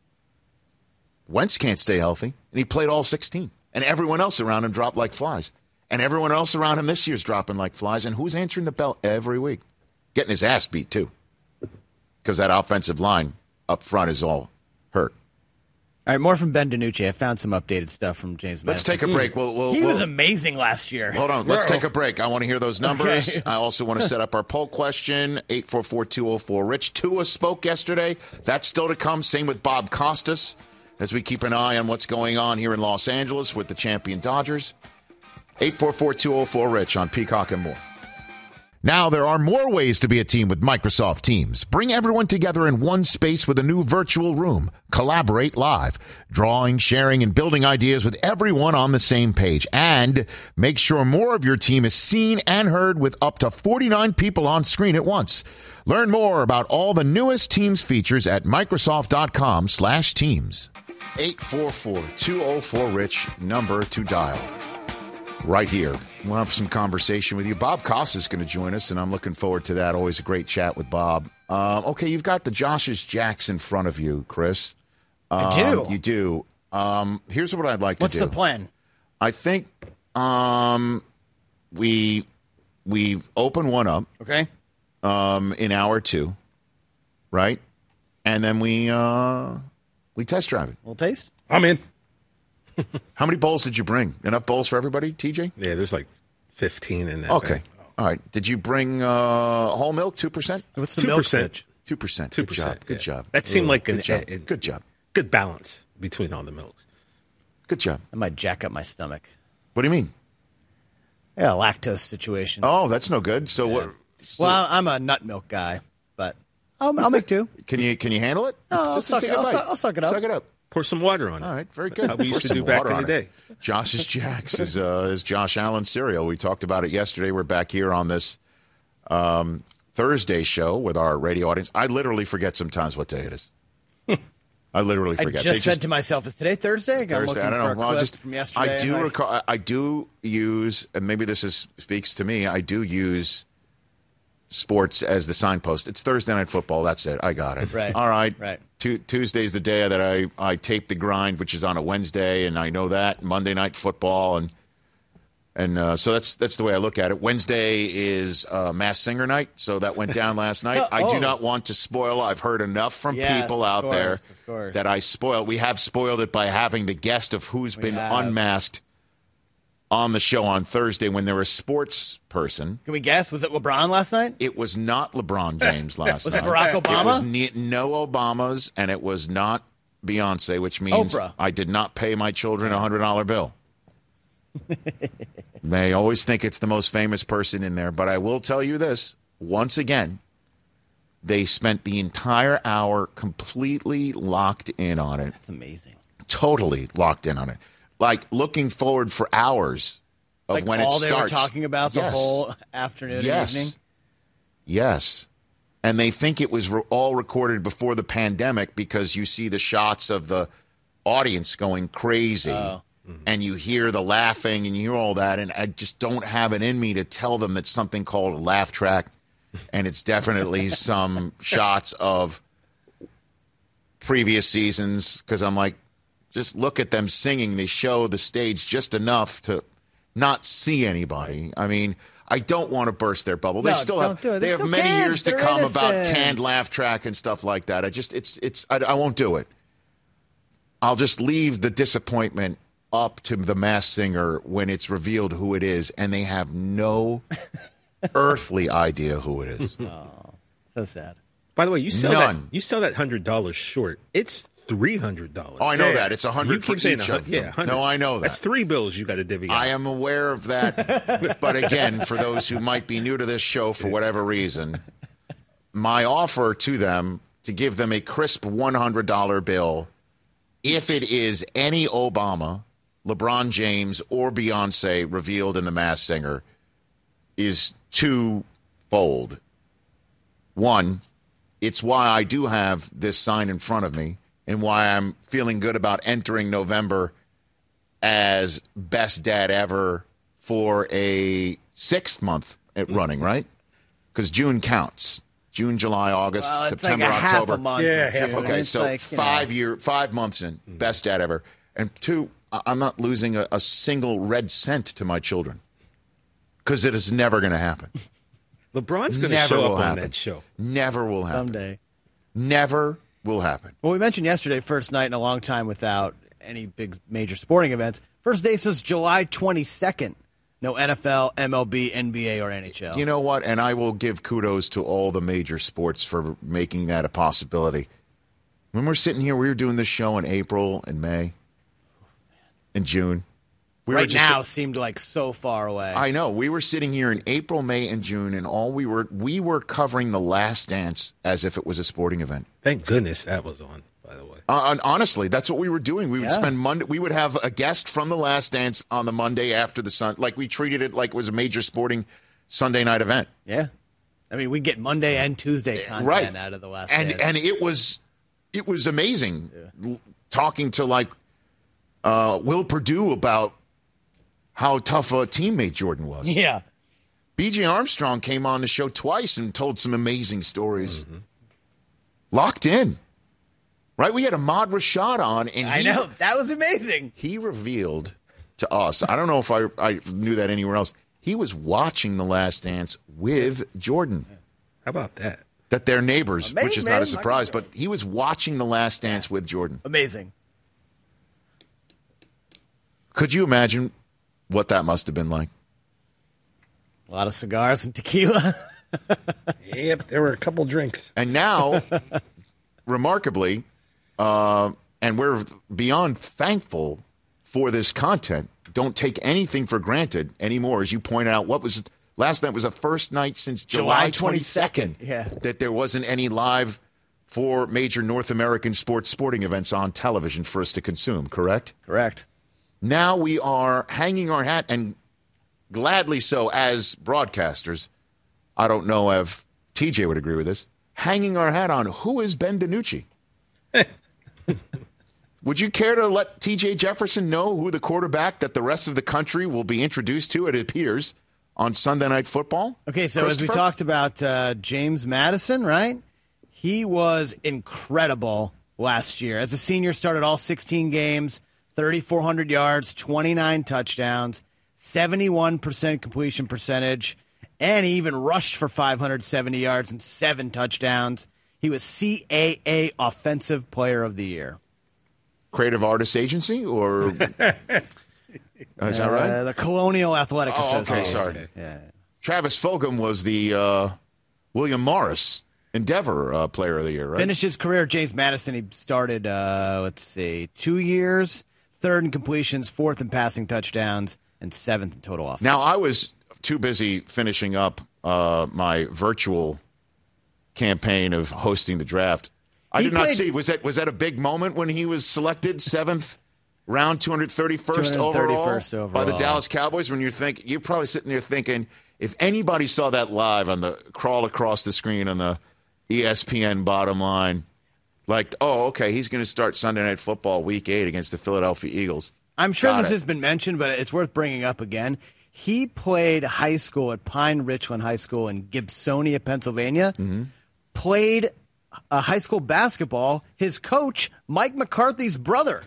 Wentz can't stay healthy, and he played all sixteen. And everyone else around him dropped like flies. And everyone else around him this year's dropping like flies. And who's answering the bell every week? Getting his ass beat, too. Because that offensive line up front is all hurt. All right, more from Ben DiNucci. I found some updated stuff from James Let's Madison. take a break. We'll, we'll, He we'll, was amazing last year. Hold on. Let's take a break. I want to hear those numbers. Okay. I also want to set up our poll question, eight four four, two oh four, RICH. Tua spoke yesterday. That's still to come. Same with Bob Costas as we keep an eye on what's going on here in Los Angeles with the champion Dodgers. eight four four, two oh four, RICH on Peacock and more. Now there are more ways to be a team with Microsoft Teams. Bring everyone together in one space with a new virtual room. Collaborate live, drawing, sharing, and building ideas with everyone on the same page. And make sure more of your team is seen and heard with up to forty-nine people on screen at once. Learn more about all the newest Teams features at Microsoft.com slash Teams. eight four four, two oh four, RICH, number to dial. Right here. We'll have some conversation with you. Bob Costas is going to join us, and I'm looking forward to that. Always a great chat with Bob. Um, okay, you've got the Josh's Jacks in front of you, Chris. Um, I do. You do. Um, here's what I'd like What's to do. the plan? I think um, we we open one up Okay. um, in hour two, right? And then we uh, we test drive it. We'll taste. I'm in. How many bowls did you bring? Enough bowls for everybody, T J? Yeah, there's like fifteen in that. Okay. bag. All right. Did you bring uh, whole milk, two percent? What's the Two milk percent. sitch? two percent. Two Good job. percent. Good yeah. job. That seemed like an Good job. a- a- Good job. good balance between all the milks. Good job. I might jack up my stomach. What do you mean? Yeah, lactose situation. Oh, that's no good. So what? so well, I'm a nut milk guy, but I'll, I'll make two. can you can you handle it? No, I'll Just suck take it- a I'll bite. suck- I'll suck it up. Suck it up. Pour some water on it. All right, very good. How we used Pour to do some back water in the on day. it. Josh's Jacks is uh, is Josh Allen cereal. We talked about it yesterday. We're back here on this um, Thursday show with our radio audience. I literally forget sometimes what day it is. I literally I forget. just They said to myself, is today Thursday? I'm Thursday. looking I don't know. for a Well, clip just from yesterday. I do and I- recall. I do use, and maybe this is speaks to me. I do use sports as the signpost. It's Thursday Night Football. That's it. I got it. Right. All right. Right. Tu- Tuesday's the day that I I tape the grind, which is on a Wednesday, and I know that Monday Night Football, and and uh, so that's that's the way I look at it. Wednesday is uh, Masked Singer night, so that went down last night. I do Oh. not want to spoil. I've heard enough from Yes, people of out course, there of course. that I spoil. We have spoiled it by having the guest of who's We been have. unmasked on the show on Thursday when they're a sports person. Can we guess? Was it LeBron last night? It was not LeBron James last was night. Was it Barack Obama? It was ne- no Obamas, and it was not Beyonce, which means Oprah. I did not pay my children a one hundred dollar bill. They always think it's the most famous person in there, but I will tell you this, once again, they spent the entire hour completely locked in on it. That's amazing. Totally locked in on it. Like looking forward for hours of like when all it they starts. were talking about the Yes. whole afternoon yes. and evening? Yes. And they think it was re- all recorded before the pandemic because you see the shots of the audience going crazy. Oh. And you hear the laughing and you hear all that. And I just don't have it in me to tell them it's something called a laugh track. And it's definitely some shots of previous seasons because I'm like, just look at them singing. They show the stage just enough to not see anybody. I mean, I don't want to burst their bubble. They No, still don't have do it. they They're have still many kids. years to They're come about innocent. canned laugh track and stuff like that. I just it's it's I, I won't do it. I'll just leave the disappointment up to the Masked Singer when it's revealed who it is, and they have no earthly idea who it is. Oh, so sad. By the way, you sell None. that you sell that hundred dollars short. It's three hundred dollars. Oh, I know yeah. that. It's a hundred You for keep saying each a hun- of yeah, them. one hundred. No, I know that. That's three bills you got to divvy out. I am aware of that. But again, for those who might be new to this show for whatever reason, my offer to them to give them a crisp one hundred dollar bill, if it is any Obama, LeBron James, or Beyonce revealed in The Masked Singer, is twofold. One, it's why I do have this sign in front of me and why I'm feeling good about entering November as best dad ever for a sixth month at running, right? Because June counts. June, July, August, Well, it's September, like a half October. a month. Yeah, or half two. a Okay, It's so like, you five know. year, five months in, best dad ever, and two, I- I'm not losing a, a single red cent to my children because it is never going to happen. LeBron's going to Never show will up on happen. that show. Never will happen. Someday. Never will happen. Well, we mentioned yesterday, first night in a long time without any big major sporting events. First day says July twenty-second. No N F L, M L B, N B A, or N H L. You know what? And I will give kudos to all the major sports for making that a possibility. When we're sitting here, we were doing this show in April and May and June. We were right just- now seemed like so far away. I know. We were sitting here in April, May, and June, and all we were we were covering The Last Dance as if it was a sporting event. Thank goodness that was on, by the way. Uh, and honestly, that's what we were doing. We would Yeah. spend Monday. We would have a guest from The Last Dance on the Monday after the Sun. Like we treated it like it was a major sporting Sunday night event. yeah. I mean, we get Monday and Tuesday content Right. out of the last and Dance. and it was it was amazing L- talking to like uh, Will Perdue about how tough a teammate Jordan was. Yeah. B J Armstrong came on the show twice and told some amazing stories. Mm-hmm. Locked in, right? We had Ahmad Rashad on, and I he, know. That was amazing. he revealed to us. I don't know if I I knew that anywhere else. He was watching The Last Dance with Jordan. How about that? That they're neighbors, Amazing, which is not a man. surprise, but he was watching The Last Dance with Jordan. Amazing. Could you imagine what that must have been like? A lot of cigars and tequila. Yep, there were a couple drinks. And now, remarkably, uh, and we're beyond thankful for this content. Don't take anything for granted anymore. As you point out, what was last night was the first night since July July twenty-second, twenty-second yeah. that there wasn't any live for major North American sports sporting events on television for us to consume, correct? Correct. Now we are hanging our hat, and gladly so as broadcasters. I don't know if T J would agree with this. Hanging our hat on who is Ben DiNucci. Would you care to let T J Jefferson know who the quarterback that the rest of the country will be introduced to, it appears, on Sunday Night Football? Okay, so as we Christopher? talked about uh, James Madison, right? He was incredible last year. As a senior, started all sixteen games, thirty-four hundred yards, twenty-nine touchdowns, seventy-one percent completion percentage, and he even rushed for five hundred seventy yards and seven touchdowns. He was C A A Offensive Player of the Year. Creative Artists Agency or Uh, is that right? Uh, the Colonial Athletic Oh, okay, Association. sorry. Yeah. Travis Fulgham was the uh, William Morris Endeavor uh, Player of the Year, right? Finished his career at James Madison. He started, uh, let's see, two years, third in completions, fourth in passing touchdowns, and seventh in total offense. Now, I was too busy finishing up uh, my virtual campaign of hosting the draft. I He did not played- see. Was that was that a big moment when he was selected seventh round, two hundred thirty-first, two hundred thirty-first overall, by the overall. Dallas Cowboys? When you're think you're probably sitting there thinking, if anybody saw that live on the crawl across the screen on the E S P N bottom line, like, oh, okay, he's going to start Sunday Night Football Week Eight against the Philadelphia Eagles. I'm sure Got this it. has been mentioned, but it's worth bringing up again. He played high school at Pine Richland High School in Gibsonia, Pennsylvania. Mm-hmm. Played uh, high school basketball. His coach, Mike McCarthy's brother.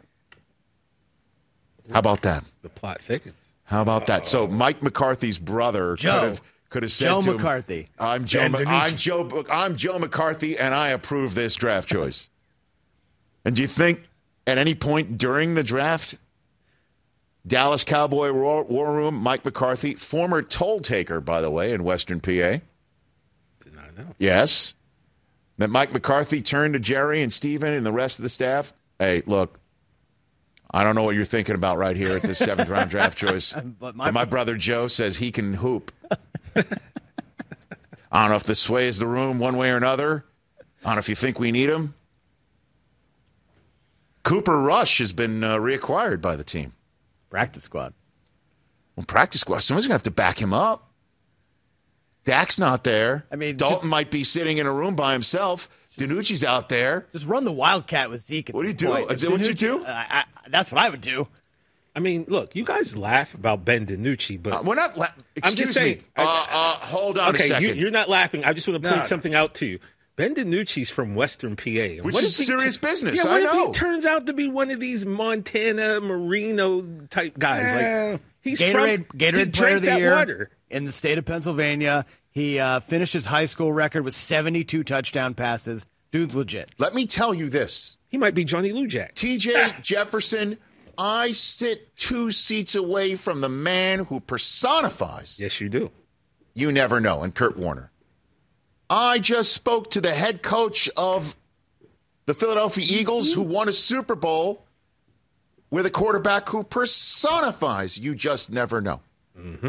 How about that? The plot thickens. How about that? So Mike McCarthy's brother Joe. could have could have said Joe to him, McCarthy. I'm Joe. Ben Ma- DiNucci. I'm Joe. I'm Joe McCarthy, and I approve this draft choice. And do you think at any point during the draft, Dallas Cowboy War, War Room, Mike McCarthy, former toll taker, by the way, in Western P A, Did not know. yes, that Mike McCarthy turned to Jerry and Steven and the rest of the staff? Hey, look, I don't know what you're thinking about right here at this seventh round draft choice. But my- But my brother Joe says he can hoop. I don't know if this sways the room one way or another. I don't know if you think we need him. Cooper Rush has been uh, reacquired by the team. Practice squad. Well, practice squad. Someone's going to have to back him up. Dak's not there. I mean, Dalton just- might be sitting in a room by himself. DiNucci's out there. Just run the Wildcat with Zeke at What do you this do? point. Is that what you do? Uh, I, that's what I would do. I mean, look, you guys laugh about Ben DiNucci, but Uh, we're not. La- I'm excuse just saying. me. Uh, uh, hold on a okay, second. you, you're not laughing. I just want to point No. something out to you. Ben DiNucci's from Western P A, Which What is if he serious tu- business, Yeah, I what if know. he turns out to be one of these Montana Marino type guys? Yeah. Like he's Gatorade, from, Gatorade he Player drank of the that Year water. in the state of Pennsylvania. He uh, finished his high school record with seventy-two touchdown passes. Dude's legit. Let me tell you this. He might be Johnny Lujack. T J Jefferson, I sit two seats away from the man who personifies Yes, you do. You Never Know, and Kurt Warner. I just spoke to the head coach of the Philadelphia Eagles who won a Super Bowl with a quarterback who personifies You Just Never Know. Mm-hmm.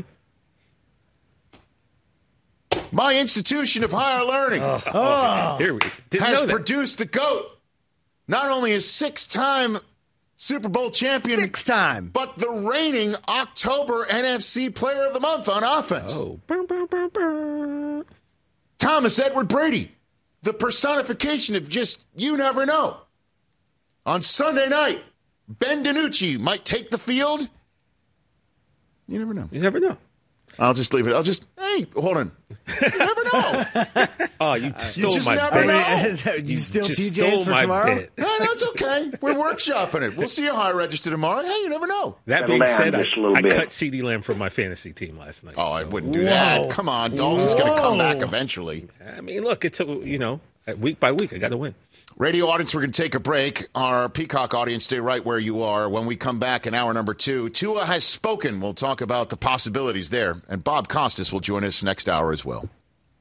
My institution of higher learning Here we didn't has know that. produced the GOAT, not only a six-time Super Bowl champion, Six time. but the reigning October N F C Player of the Month on offense. Oh, burr, burr, burr, burr. Thomas Edward Brady, the personification of just You Never Know. On Sunday night, Ben DiNucci might take the field. You never know. You never know. I'll just leave it. I'll just, hey, hold on. You never know. Oh, you stole just my never bit. know. you still just T Js stole for my tomorrow? bit. No, no, it's okay. We're workshopping it. We'll see you high register tomorrow. Hey, you never know. That Settle being down said, I, just a little I bit. cut CeeDee Lamb from my fantasy team last night. Oh, I so- wouldn't do Whoa. that. Come on. Dalton's going to come Whoa. back eventually. I mean, look, it's a, you know, week by week, I got to win. Radio audience, we're going to take a break. Our Peacock audience, stay right where you are. When we come back in hour number two, Tua has spoken. We'll talk about the possibilities there. And Bob Costas will join us next hour as well.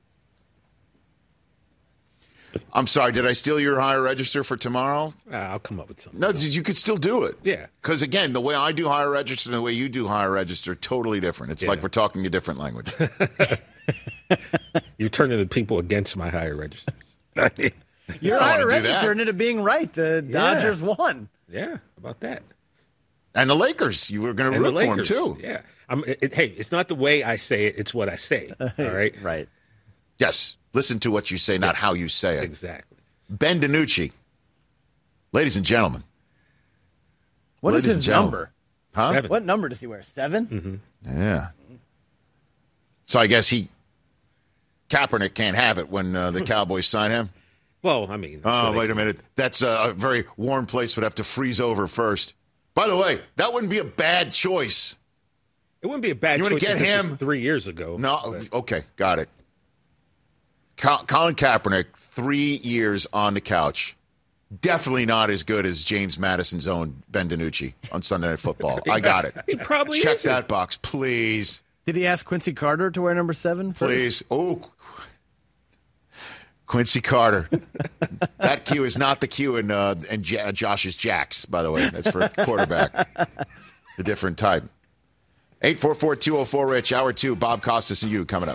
I'm sorry, did I steal your higher register for tomorrow? Uh, I'll come up with something. No, you could still do it. Yeah. Because, again, the way I do higher register and the way you do higher register, totally different. It's Yeah. like we're talking a different language. You're turning the people against my higher registers. You're I don't higher wanna do register that. and it being right. The Dodgers won. Yeah, how about that? And the Lakers, you were going to And the root for them, Lakers, too. yeah. I'm, it, it- hey, it's not the way I say it; it's what I say. All right, Right. Yes, listen to what you say, not how you say it. exactly. Ben DiNucci. Ladies and gentlemen. What is Ladies and his gentlemen. number? Huh? Seven. What number does he wear? Seven? Yeah. So I guess he, Kaepernick can't have it when uh, the Cowboys sign him. Well, I mean, Oh, so they- wait a minute. That's a, a very warm place would have to freeze over first. By the way, that wouldn't be a bad choice. It wouldn't be a bad You wanna choice get if this was him- three years ago. No, but- okay, got it. Col- Colin Kaepernick, three years on the couch. Definitely not as good as James Madison's own Ben DiNucci on Sunday Night Football. I got it. He probably Check isn't. that box, please. Did he ask Quincy Carter to wear number seven? First? Please. Oh, Quincy Carter. That cue is not the cue in, uh, in J- Josh's Jacks, by the way. That's for quarterback. A different type. eight four four, two oh four, Rich. Hour two, Bob Costas and you coming up.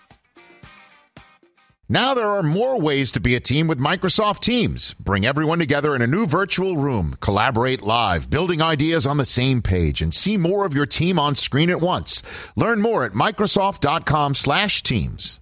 Now there are more ways to be a team with Microsoft Teams. Bring everyone together in a new virtual room. Collaborate live, building ideas on the same page, and see more of your team on screen at once. Learn more at Microsoft.com slash teams.